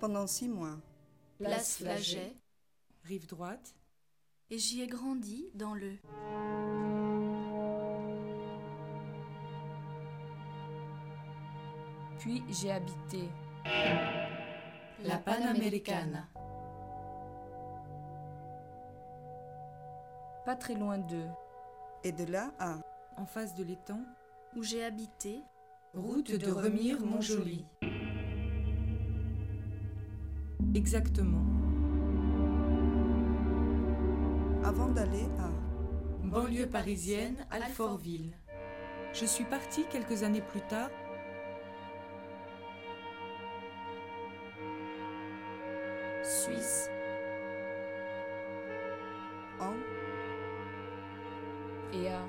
pendant 6 mois. Place Flaget, Rive droite. et j'y ai grandi dans le... Puis j'ai habité La Panamericana, pas très loin d'eux. Et de là à En face de l'étang. où j'ai habité, Route de Remire-Montjoly. Exactement. avant d'aller à Banlieue parisienne, Alfortville. Je suis partie quelques années plus tard. Suisse, en Et à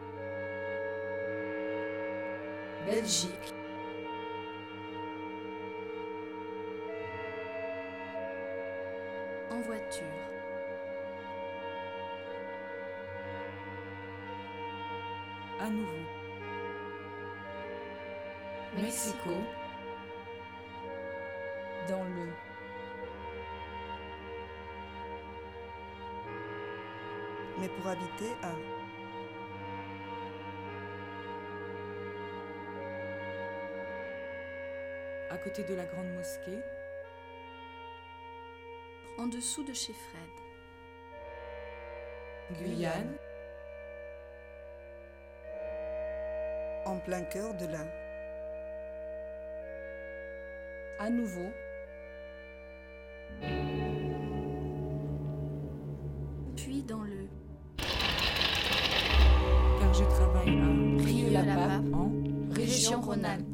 Belgique, en voiture, À nouveau. Mexico, dans le mais pour habiter à À côté de la grande mosquée. en dessous de chez Fred, Guyane. en plein cœur de la à nouveau puis dans le Car je travaille à Rieux-la-Pape, en région Rhône-Alpes.